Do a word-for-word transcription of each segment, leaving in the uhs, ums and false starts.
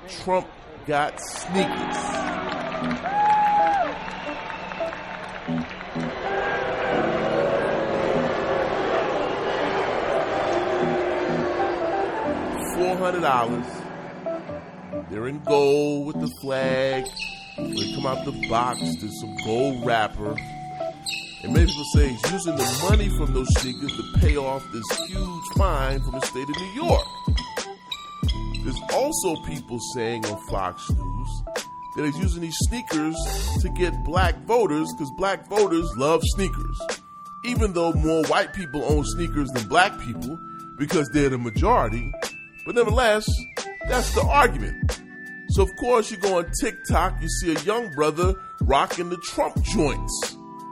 Trump got sneakers. four hundred dollars. They're in gold with the flag. When they come out the box, there's some gold wrapper. And many people say he's using the money from those sneakers to pay off this huge fine from the state of New York. There's also people saying on Fox News that he's using these sneakers to get black voters because black voters love sneakers. Even though more white people own sneakers than black people because they're the majority. But nevertheless, that's the argument. So of course you go on TikTok, you see a young brother rocking the Trump joints.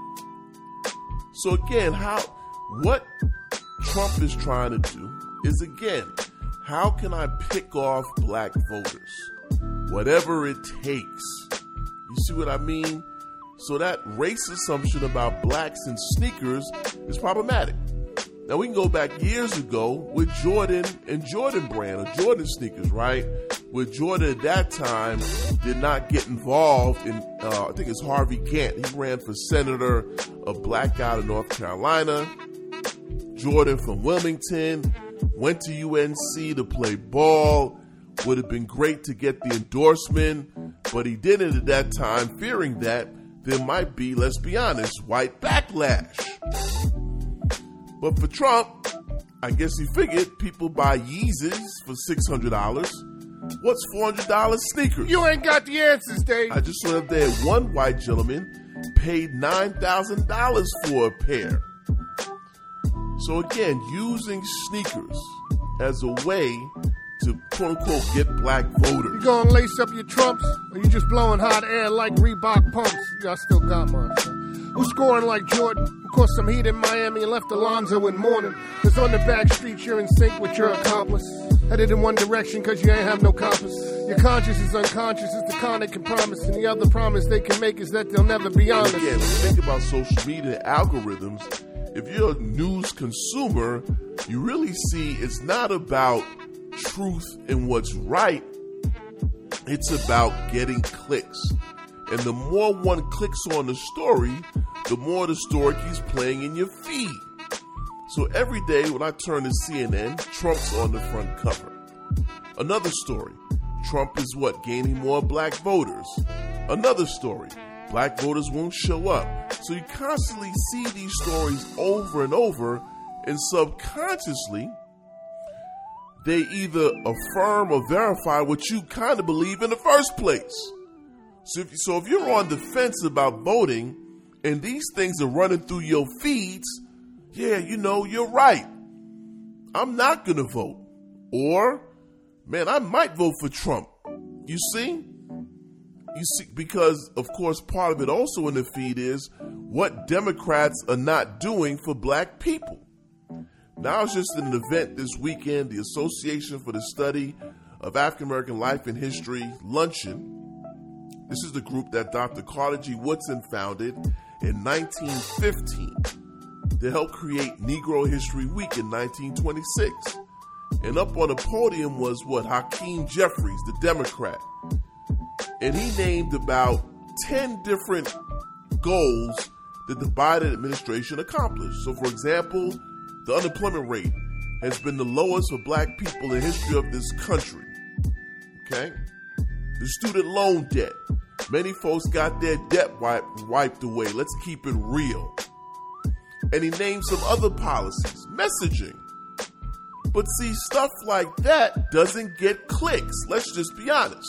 So again, how what Trump is trying to do is, again, how can I pick off black voters? Whatever it takes. You see what I mean? So that race assumption about blacks and sneakers is problematic. Now we can go back years ago with Jordan and Jordan brand, or Jordan sneakers, right? Where Jordan at that time did not get involved in, uh, I think it's Harvey Gantt. He ran for senator, a black guy of North Carolina. Jordan from Wilmington, went to U N C to play ball. Would have been great to get the endorsement, but he didn't at that time, fearing that there might be, let's be honest, white backlash. But for Trump, I guess he figured people buy Yeezys for six hundred dollars. What's four hundred dollars sneakers? You ain't got the answers, Dave. I just saw there one white gentleman paid nine thousand dollars for a pair. So again, using sneakers as a way to quote-unquote get black voters. You gonna lace up your trumps, or you just blowing hot air like Reebok pumps? I still got mine, son. Who's scoring like Jordan? Who caused some heat in Miami and left Alonzo in mourning? Cause on the back streets you're in sync with your accomplice. Headed in one direction cause you ain't have no compass. Your conscience is unconscious, it's the con they can promise. And the other promise they can make is that they'll never be honest. Again, when you think about social media algorithms, if you're a news consumer, you really see it's not about truth and what's right. It's about getting clicks. And the more one clicks on the story, the more the story keeps playing in your feed. So every day when I turn to C N N, Trump's on the front cover. Another story, Trump is what? Gaining more black voters. Another story, black voters won't show up. So you constantly see these stories over and over, and subconsciously, they either affirm or verify what you kind of believe in the first place. So if, so if you're on the fence about voting and these things are running through your feeds, yeah, you know, you're right. I'm not going to vote. Or, man, I might vote for Trump. You see? You see, because, of course, part of it also in the feed is what Democrats are not doing for black people. Now, I was just at an event this weekend, the Association for the Study of African American Life and History Luncheon. This is the group that Doctor Carter G. Woodson founded in nineteen fifteen to help create Negro History Week in nineteen twenty-six. And up on the podium was what? Hakeem Jeffries, the Democrat. And he named about ten different goals that the Biden administration accomplished. So, for example, the unemployment rate has been the lowest for black people in the history of this country. Okay? The student loan debt. Many folks got their debt wiped, wiped away. Let's keep it real. And he named some other policies. Messaging. But see, stuff like that doesn't get clicks. Let's just be honest.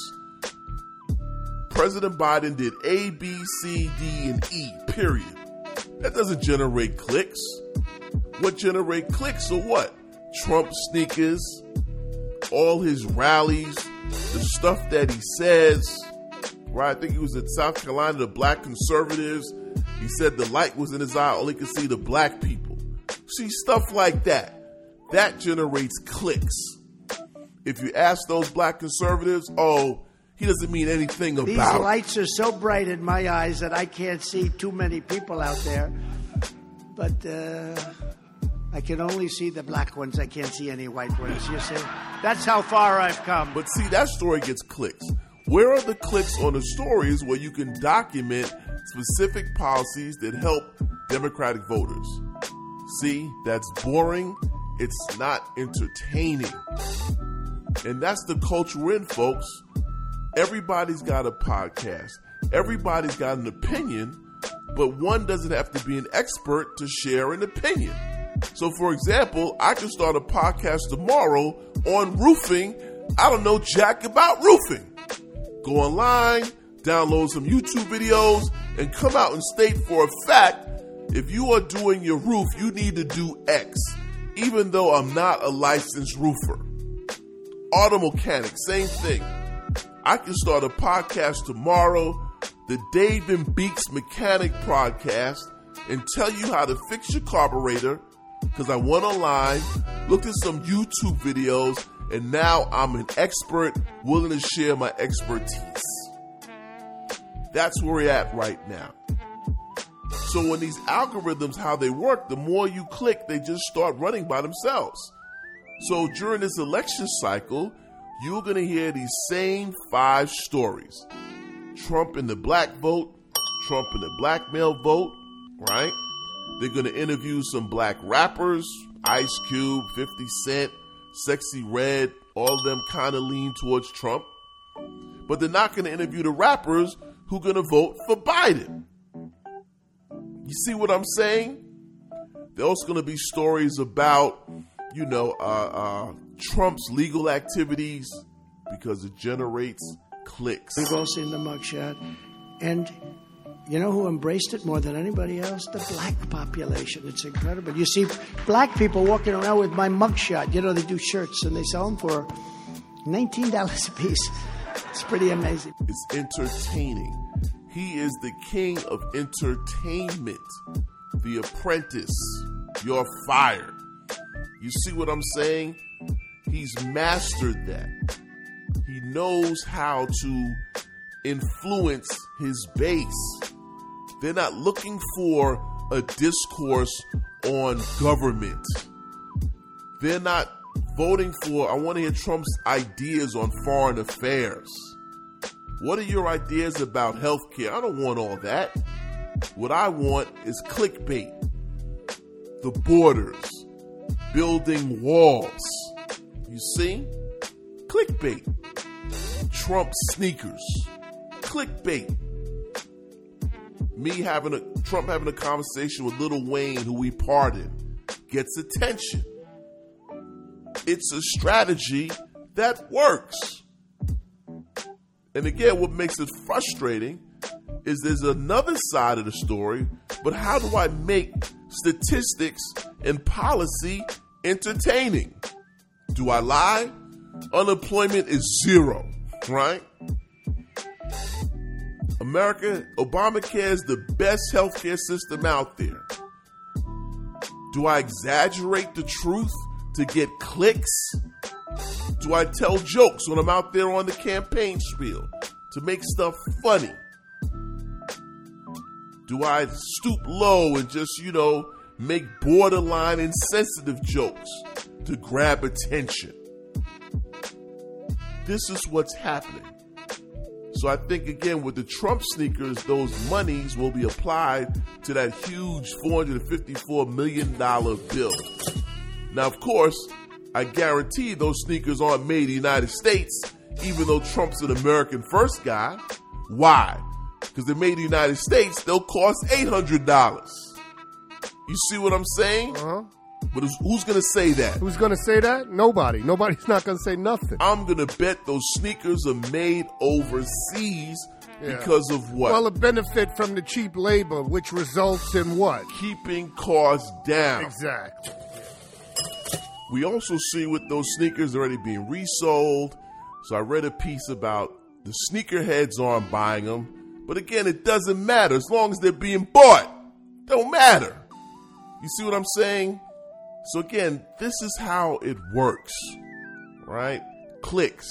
President Biden did A, B, C, D, and E, period. That doesn't generate clicks. What generate clicks or what? Trump sneakers, all his rallies, the stuff that he says, right? I think he was in South Carolina, the black conservatives. He said the light was in his eye, only could see the black people. See, stuff like that. That generates clicks. If you ask those black conservatives, oh, he doesn't mean anything about it. These lights are so bright in my eyes that I can't see too many people out there. But uh, I can only see the black ones. I can't see any white ones. You see? That's how far I've come. But see, that story gets clicks. Where are the clicks on the stories where you can document specific policies that help Democratic voters? See, that's boring. It's not entertaining. And that's the culture we're in, folks. Everybody's got a podcast. Everybody's got an opinion, but one doesn't have to be an expert to share an opinion. So, for example, I can start a podcast tomorrow on roofing. I don't know jack about roofing. Go online, download some YouTube videos, and come out and state for a fact, if you are doing your roof, you need to do X, even though I'm not a licensed roofer. Auto mechanic, same thing. I can start a podcast tomorrow, the Dave and Beeks Mechanic Podcast, and tell you how to fix your carburetor, because I went online, looked at some YouTube videos, and now I'm an expert willing to share my expertise. That's where we're at right now. So when these algorithms, how they work, the more you click, they just start running by themselves. So during this election cycle, you're going to hear these same five stories. Trump and the black vote, Trump and the black male vote, right? They're going to interview some black rappers, Ice Cube, fifty Cent, Sexy Red, all of them kind of lean towards Trump. But they're not going to interview the rappers who are going to vote for Biden. You see what I'm saying? There's also going to be stories about, you know, uh, uh, Trump's legal activities because it generates clicks. We've all seen the mugshot. And you know who embraced it more than anybody else? The black population. It's incredible. You see black people walking around with my mugshot. You know, they do shirts and they sell them for nineteen dollars a piece. It's pretty amazing. It's entertaining. He is the king of entertainment. The Apprentice. You're fired. You see what I'm saying? He's mastered that. He knows how to influence his base. They're not looking for a discourse on government. They're not voting for, I want to hear Trump's ideas on foreign affairs. What are your ideas about healthcare? I don't want all that. What I want is clickbait. The borders. Building walls. You see? Clickbait. Trump sneakers. Clickbait. Me having a Trump having a conversation with Lil Wayne, who we pardoned, gets attention. It's a strategy that works. And again, what makes it frustrating is there's another side of the story, but how do I make statistics and policy entertaining? Do I lie? Unemployment is zero, right? America, Obamacare is the best healthcare system out there. Do I exaggerate the truth to get clicks? Do I tell jokes when I'm out there on the campaign spiel to make stuff funny? Do I stoop low and just, you know, make borderline insensitive jokes to grab attention? This is what's happening. So I think, again, with the Trump sneakers, those monies will be applied to that huge four hundred fifty-four million dollars bill. Now, of course, I guarantee those sneakers aren't made in the United States, even though Trump's an American first guy. Why? Because they're made in the United States, they'll cost eight hundred dollars. You see what I'm saying? Uh-huh. But who's going to say that? Who's going to say that? Nobody. Nobody's not going to say nothing. I'm going to bet those sneakers are made overseas yeah. because of what? Well, a benefit from the cheap labor, which results in what? Keeping costs down. Exactly. We also see with those sneakers already being resold. So I read a piece about the sneakerheads aren't buying them. But again, it doesn't matter as long as they're being bought. Don't matter. You see what I'm saying? So again, this is how it works, right? Clicks,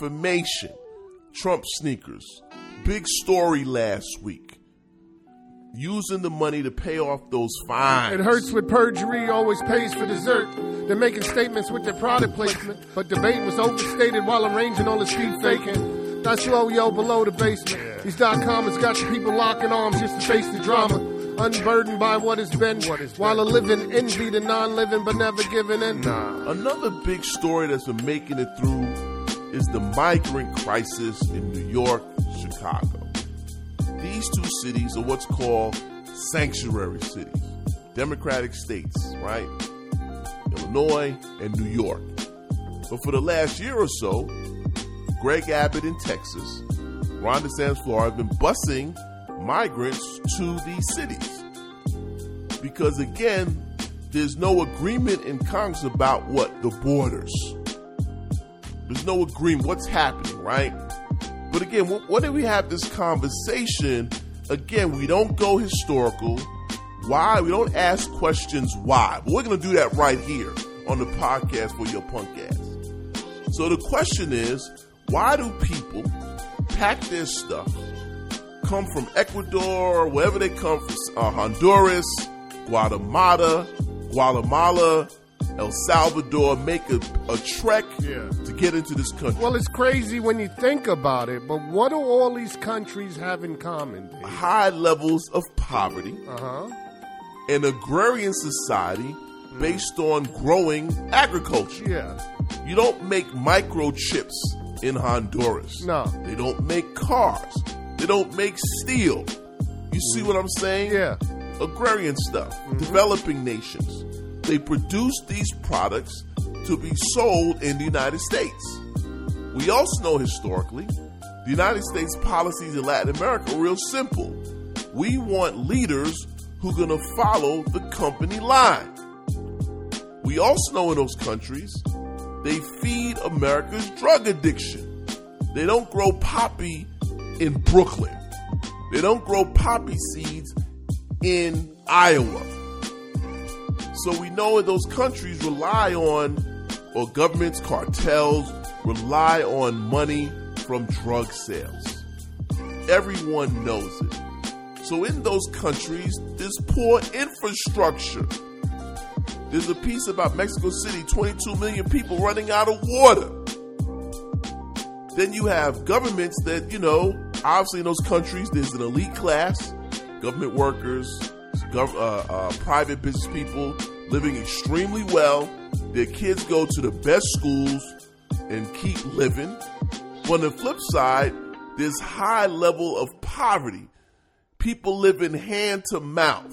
information, Trump sneakers, big story last week. using the money to pay off those fines. It hurts with perjury, always pays for dessert. They're making statements with their product placement, but debate was overstated while arranging all the street faking. That's low, yo, below the basement. These dot-commers got the people locking arms just to face the drama. Unburdened by what has been, what is while a living envy the non-living but never giving in. Nah. Another big story that's been making it through is the migrant crisis in New York, Chicago. These two cities are what's called sanctuary cities, democratic states, right? Illinois and New York. But for the last year or so, Greg Abbott in Texas, Ron DeSantis, Florida, have been busing migrants to these cities. Because again, there's no agreement in Congress about what? The borders. There's no agreement. What's happening, right? But again, what do we have this conversation? Again, we don't go historical. Why? We don't ask questions why. But we're going to do that right here on the podcast for your punk ass. So the question is, why do people pack their stuff, come from Ecuador, wherever they come from, uh, Honduras, Guatemala, Guatemala, El Salvador, make a, a trek yeah. to get into this country? Well, it's crazy when you think about it, but what do all these countries have in common, Dave? High levels of poverty, uh-huh. an agrarian society based on growing agriculture. Yeah. You don't make microchips in Honduras. No. They don't make cars. They don't make steel. You see what I'm saying? Yeah. Agrarian stuff. Mm-hmm. Developing nations. They produce these products to be sold in the United States. We also know historically, the United States policies in Latin America are real simple. We want leaders who are going to follow the company line. We also know in those countries, they feed America's drug addiction. They don't grow poppy in Brooklyn. They don't grow poppy seeds in Iowa. So we know that those countries rely on, or governments, cartels, rely on money from drug sales. Everyone knows it. So in those countries, there's poor infrastructure. There's a piece about Mexico City, twenty-two million people running out of water. Then you have governments that, you know, obviously in those countries, there's an elite class, government workers, gov- uh, uh, private business people living extremely well. Their kids go to the best schools and keep living. But on the flip side, there's high level of poverty. People living hand to mouth.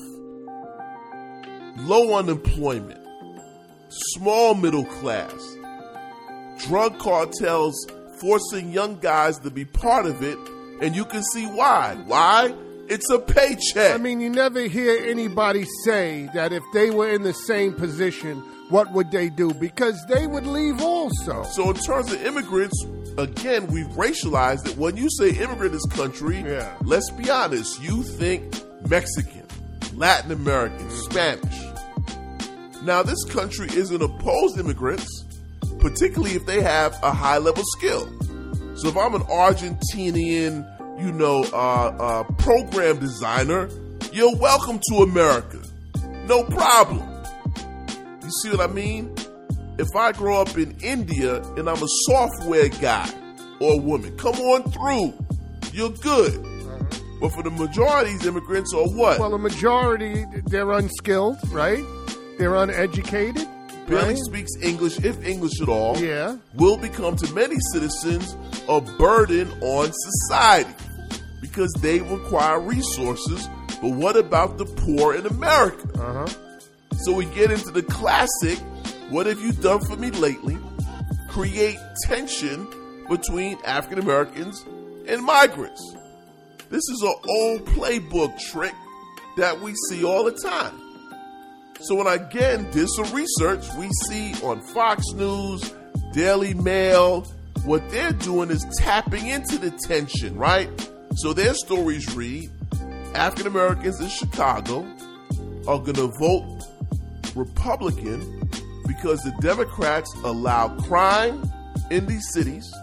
Low unemployment, small middle class, drug cartels forcing young guys to be part of it, and you can see why. Why? It's a paycheck. I mean, you never hear anybody say that if they were in the same position, what would they do? Because they would leave also. So in terms of immigrants, again, we've racialized it. When you say immigrant in this country, yeah. let's be honest, you think Mexican, Latin American, Spanish. Now, this country isn't opposed to immigrants, particularly if they have a high level skill. So if I'm an Argentinian, you know, uh, uh, program designer, you're welcome to America. No problem. You see what I mean? If I grow up in India and I'm a software guy or woman, come on through. You're good. But for the majority of these immigrants are what? Well, the majority, they're unskilled, right? They're uneducated. Barely right? speaks English, if English at all. Yeah. Will become to many citizens a burden on society because they require resources. But what about the poor in America? Uh-huh. So we get into the classic, what have you done for me lately? Create tension between African Americans and migrants. This is an old playbook trick that we see all the time. So when I again did some research, we see on Fox News, Daily Mail, what they're doing is tapping into the tension, right? So their stories read, African Americans in Chicago are going to vote Republican because the Democrats allow crime in these cities,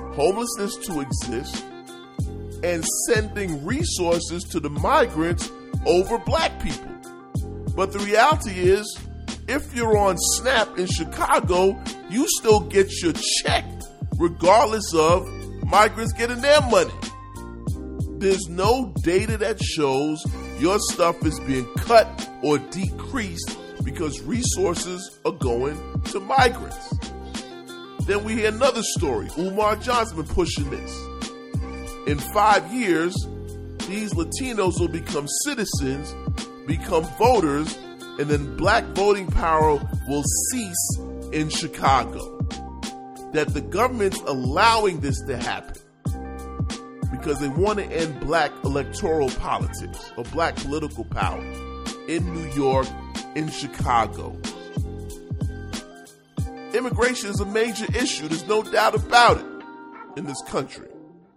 homelessness to exist, and sending resources to the migrants over black people. But the reality is, if you're on SNAP in Chicago, you still get your check regardless of migrants getting their money. There's no data that shows your stuff is being cut or decreased because resources are going to migrants. Then we hear another story. Umar Johnson been pushing this. In five years, these Latinos will become citizens, become voters, and then black voting power will cease in Chicago. That the government's allowing this to happen because they want to end black electoral politics or black political power in New York, in Chicago. Immigration is a major issue. There's no doubt about it in this country.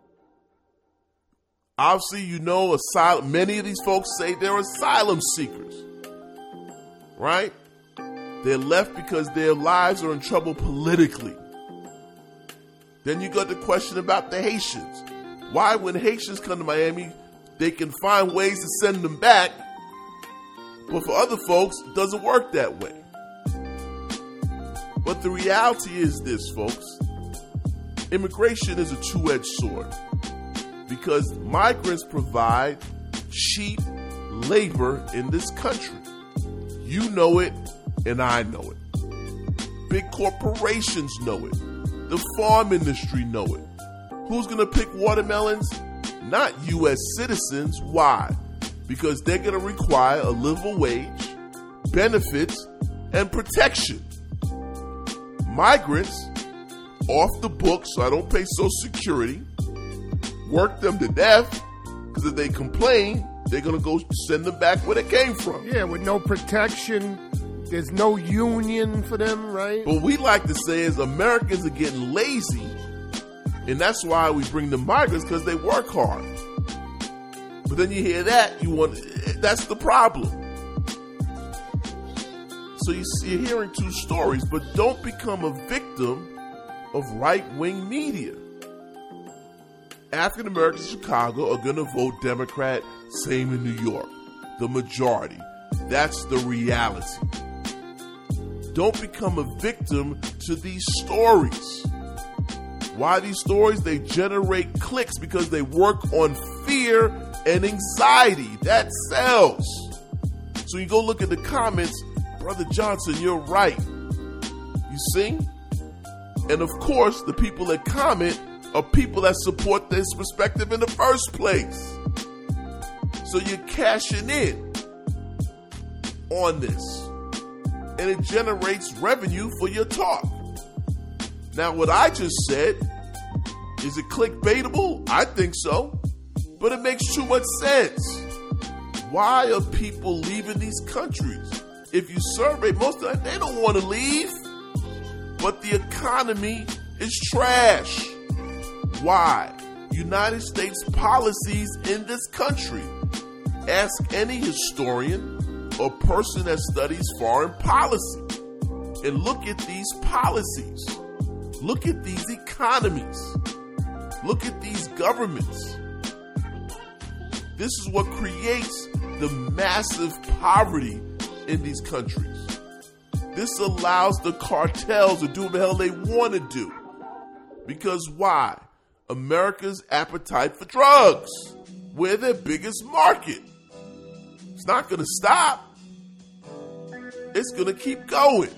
Obviously, you know, asylum. Many of these folks say they're asylum seekers, right? They're left because their lives are in trouble politically. Then you got the question about the Haitians. Why, when Haitians come to Miami, they can find ways to send them back, but for other folks, it doesn't work that way. But the reality is this, folks. Immigration is a two-edged sword because migrants provide cheap labor in this country. You know it, and I know it. Big corporations know it. The farm industry know it. Who's going to pick watermelons? Not U S citizens. Why? Because they're going to require a livable wage, benefits, and protection. Migrants, off the books, so I don't pay Social Security, work them to death, because if they complain, they're going to go send them back where they came from. Yeah, with no protection. There's no union for them, right? What we like to say is Americans are getting lazy, and that's why we bring the migrants, because they work hard. But then you hear that, you want that's the problem. So you see, you're hearing two stories, but don't become a victim of right-wing media. African Americans in Chicago are going to vote Democrat, same in New York. The majority. That's the reality. Don't become a victim to these stories. Why these stories? They generate clicks because they work on fear and anxiety. That sells. So you go look at the comments, Brother Johnson, you're right. You see? And of course, the people that comment are people that support this perspective in the first place. So you're cashing in on this. And it generates revenue for your talk. Now, what I just said, is it clickbaitable? I think so. But it makes too much sense. Why are people leaving these countries? If you survey most of them, they don't want to leave. But the economy is trash. Why? United States policies in this country. Ask any historian or person that studies foreign policy and look at these policies. Look at these economies. Look at these governments. This is what creates the massive poverty in these countries. This allows the cartels to do what the hell they want to do. Because why? America's appetite for drugs. We're their biggest market. It's not going to stop. It's going to keep going.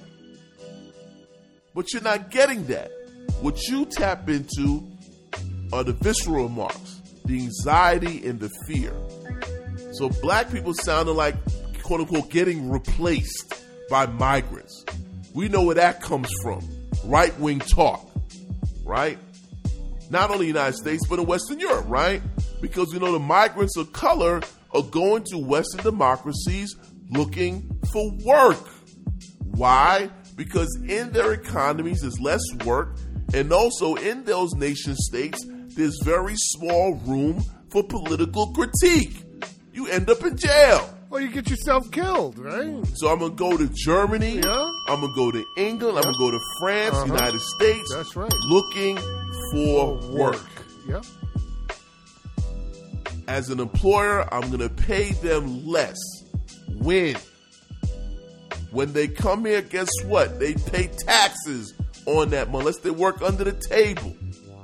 But you're not getting that. What you tap into are the visceral remarks, the anxiety and the fear. So black people sounded like, quote unquote, getting replaced by migrants. We know where that comes from. Right-wing talk, right? Not only in the United States, but in Western Europe, right? Because, you know, the migrants of color are going to Western democracies looking for work. Why? Because in their economies, there's less work. And also in those nation states, there's very small room for political critique. You end up in jail. Well, you get yourself killed, right? So I'm going to go to Germany. Yeah. I'm going to go to England. Yeah. I'm going to go to France, Uh-huh. United States. That's right. Looking for work. Yeah. as an employer, I'm going to pay them less. When? When they come here, guess what? They pay taxes on that money, unless they work under the table.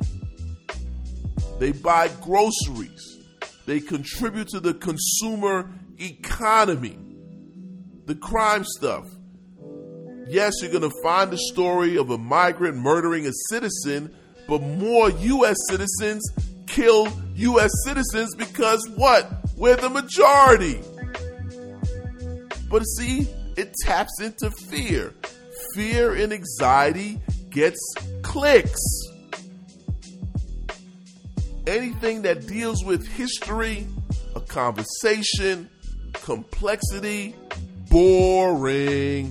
They buy groceries. They contribute to the consumer economy. The crime stuff. Yes, you're going to find the story of a migrant murdering a citizen, but more U S citizens kill U S citizens because what? We're the majority. But see, it taps into fear. Fear and anxiety gets clicks. Anything that deals with history, a conversation, complexity, boring.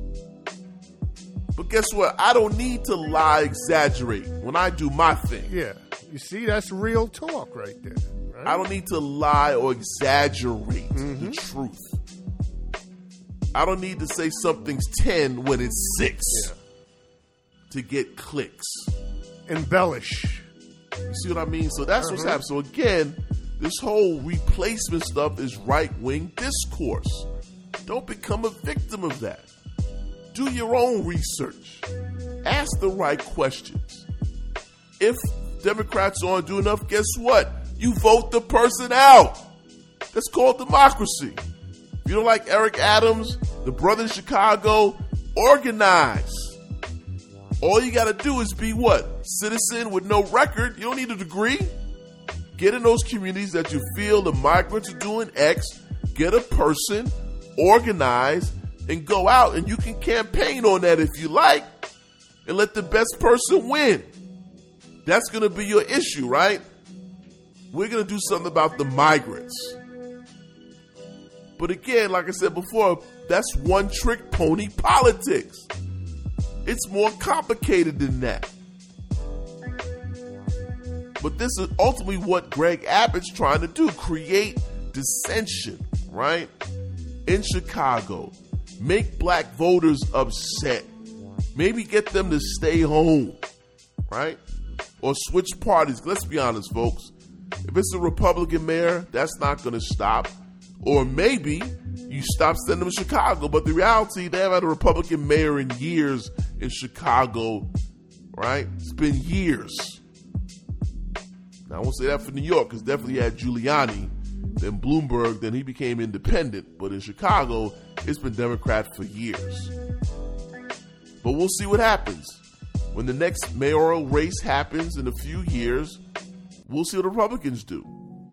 But guess what? I don't need to lie, exaggerate when I do my thing. Yeah. You see, that's real talk right there. Right? I don't need to lie or exaggerate mm-hmm. the truth. I don't need to say something's ten when it's six yeah. to get clicks. Embellish. You see what I mean? So that's uh-huh. what's happening. So again, this whole replacement stuff is right-wing discourse. Don't become a victim of that. Do your own research. Ask the right questions. If Democrats aren't doing enough, guess what? You vote the person out. That's called democracy. If you don't like Eric Adams, the brother in Chicago, organize. All you got to do is be what? Citizen with no record. You don't need a degree. Get in those communities that you feel the migrants are doing X. Get a person, organize, and go out, and you can campaign on that if you like, and let the best person win. That's going to be your issue, right? We're going to do something about the migrants. But again, like I said before, that's one-trick pony politics. It's more complicated than that. But this is ultimately what Greg Abbott's trying to do, create dissension, right? In Chicago. Make black voters upset. Maybe get them to stay home, right? Or switch parties. Let's be honest, folks. If it's a Republican mayor, that's not going to stop. Or maybe you stop sending them to Chicago. But the reality, they haven't had a Republican mayor in years in Chicago, right? It's been years. Now, I won't say that for New York, because definitely had Giuliani, then Bloomberg, then he became independent. But in Chicago, it's been Democrat for years. But we'll see what happens. When the next mayoral race happens in a few years, we'll see what the Republicans do.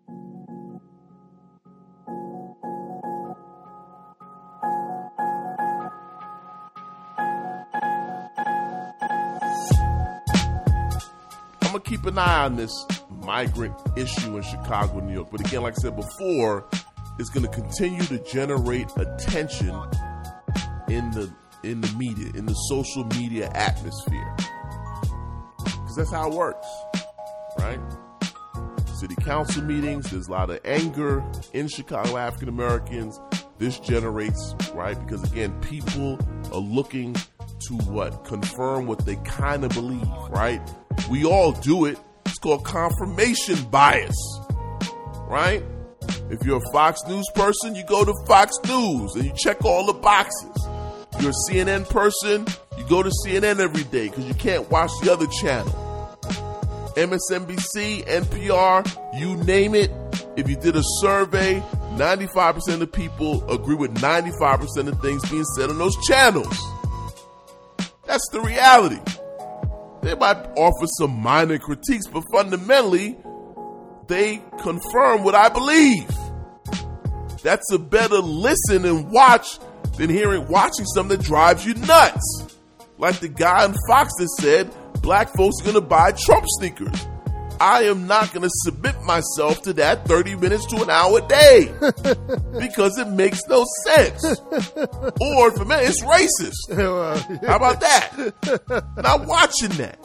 I'm going to keep an eye on this migrant issue in Chicago, New York. But again, like I said before, it's going to continue to generate attention in the in the media, in the social media atmosphere. Because that's how it works, right? City council meetings, there's a lot of anger in Chicago, African Americans. This generates, right? Because again, people are looking to what? Confirm what they kind of believe, right? We all do it. It's called confirmation bias, right? If you're a Fox News person, you go to Fox News and you check all the boxes. If you're a C N N person, you go to C N N every day because you can't watch the other channel. M S N B C, N P R, you name it. If you did a survey, ninety-five percent of the people agree with ninety-five percent of things being said on those channels. That's the reality. They might offer some minor critiques, but fundamentally, they confirm what I believe. That's a better listen and watch than hearing, watching something that drives you nuts. Like the guy on Fox that said, black folks are going to buy Trump sneakers. I am not going to submit myself to that thirty minutes to an hour a day because it makes no sense. Or for me, it's racist. How about that? Not watching that.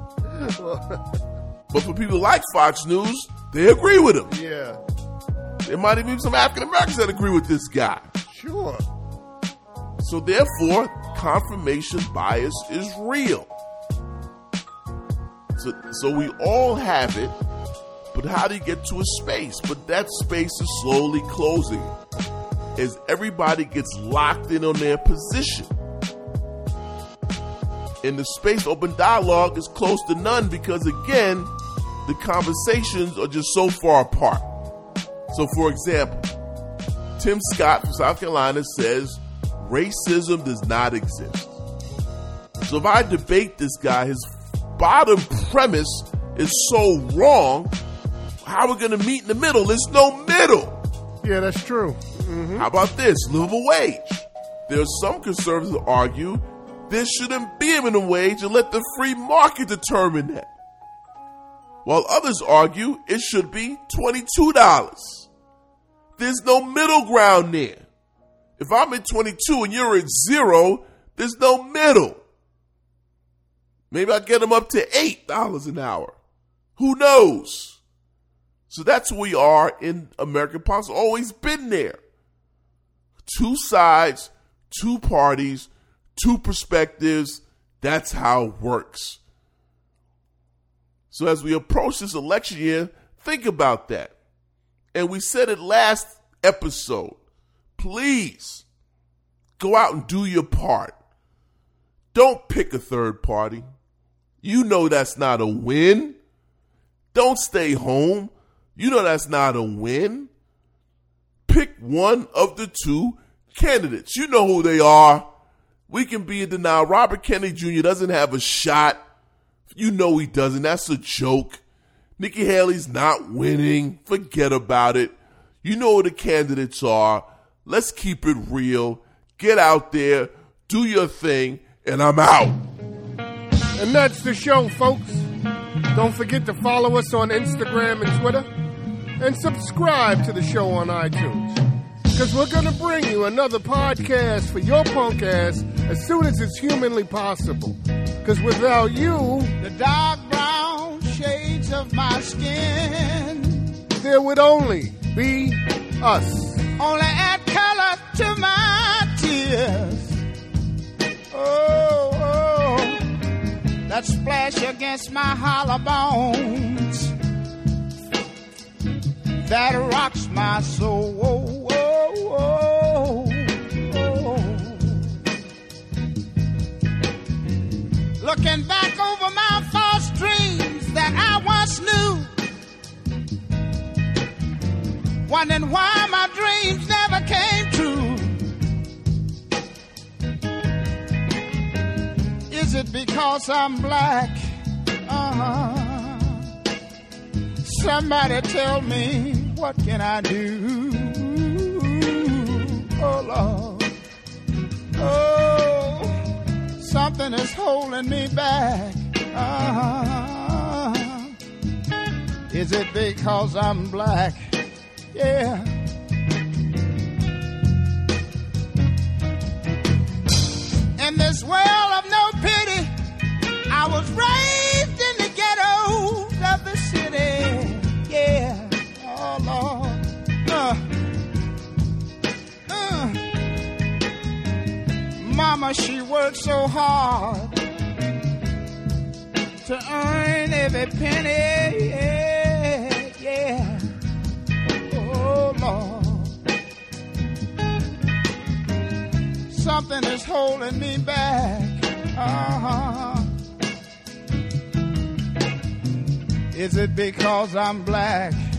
But for people like Fox News, they agree with him. Yeah. There might even be some African Americans that agree with this guy. Sure. So therefore, confirmation bias is real. So, so we all have it, But how do you get to a space? But that space is slowly closing as everybody gets locked in on their position. And the space for open dialogue is close to none because, again, the conversations are just so far apart. So, for example, Tim Scott from South Carolina says racism does not exist. So if I debate this guy, his bottom premise is so wrong, how are we going to meet in the middle? There's no middle. Yeah, that's true. Mm-hmm. How about this? Livable wage. There are some conservatives who argue there shouldn't be a minimum wage and let the free market determine that. While others argue it should be twenty-two dollars. There's no middle ground there. If I'm at twenty-two and you're at zero, there's no middle. Maybe I'll get them up to eight dollars an hour. Who knows? So that's where we are in American politics. Always been there. Two sides, two parties, two perspectives. That's how it works. So as we approach this election year, think about that. And we said it last episode. Please go out and do your part. Don't pick a third party. You know that's not a win. Don't stay home. You know that's not a win. Pick one of the two candidates. You know who they are. We can be in denial. Robert Kennedy Junior doesn't have a shot. You know he doesn't. That's a joke. Nikki Haley's not winning. Forget about it. You know who the candidates are. Let's keep it real. Get out there. Do your thing. And I'm out. And that's the show, folks. Don't forget to follow us on Instagram and Twitter. And subscribe to the show on iTunes. Because we're going to bring you another podcast for your punk ass as soon as it's humanly possible. Because without you, the dark brown shades of my skin, there would only be us. Only add color to my tears. Oh, oh, that splash against my hollow bones, that rocks my soul. Oh, oh, oh, oh. Looking back over my false dreams that I once knew, wondering why my dreams never came true. Is it because I'm black? Uh-huh. Somebody tell me, what can I do? Oh, Lord. Oh, something is holding me back. Uh-huh. Is it because I'm black? Yeah. In this world of no pity, I was raised in the ghettos of the city. Yeah. Oh, Lord. Uh. Uh. Mama, she worked so hard to earn every penny. Yeah. Yeah. Oh, Lord. Something is holding me back. Uh-huh. Is it because I'm black?